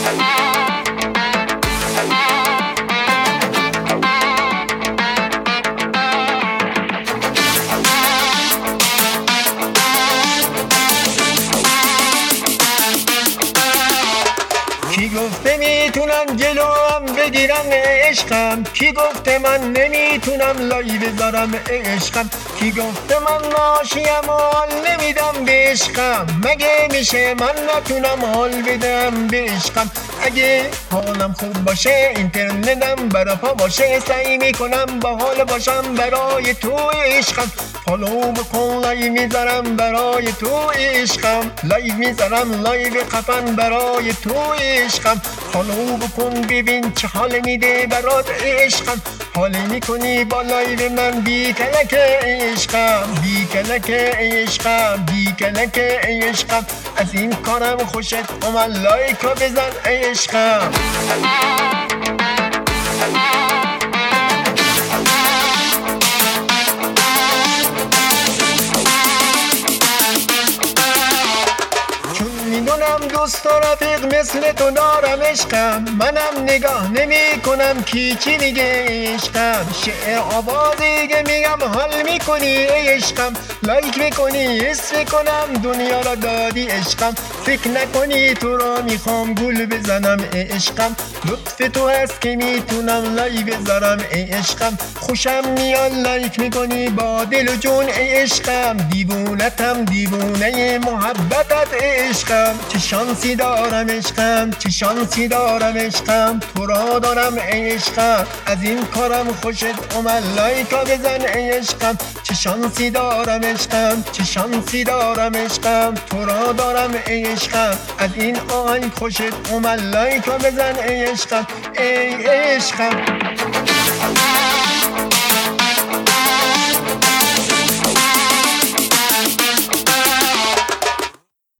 کی گفته میتونم جلوم بگیرم عشقم؟ کی گفته من نمیتونم لای بذارم عشقم؟ کی گفته من ناشیم و حال نمیدم به عشقم؟ مگه میشه من نتونم حال بدم به عشقم؟ اگه حالم خوب باشه اینترنتم برا پا باشه، سعی میکنم با حال باشم برای تو عشقم. فالو بکن لایو میذارم برای تو عشقم، لایو میذارم لایو خفن برای تو عشقم. فالو بکن ببین چه حال میده برات عشقم، حال میکنی با لایو من بی کلک عشقم، بی کلک عشقم، بی کلک عشقم. از این کارم خوشت اومد لایکو بزن عشقم. میدونم دوست و رفیق مثل تو دارم عشقم، منم نگاه نمی کنم کی چی میگه عشقم. شعر آوازی که میگم حال میکنی عشقم، لایک میکنی حس کنم دنیا را دادی عشقم. فکر نکنی تو را میخوام گل بزنم عشقم، لطف تو هست که میتونم لایک بذارم عشقم. خوشم میاد لایک میکنی با دل و جون عشقم، دیوونتم دیوونه محبتت عشقم. چه شانسی دارم عشقم، چه شانسی دارم عشقم، تو را دارم عشقم. از این کارم خوشت اومد لایکا بزن عشقم. چه شانسی دارم عشقم، چه شانسی دارم عشقم، تو را دارم عشقم. از این آهنگ خوشت اومد لایکا بزن عشقم ای عشقم.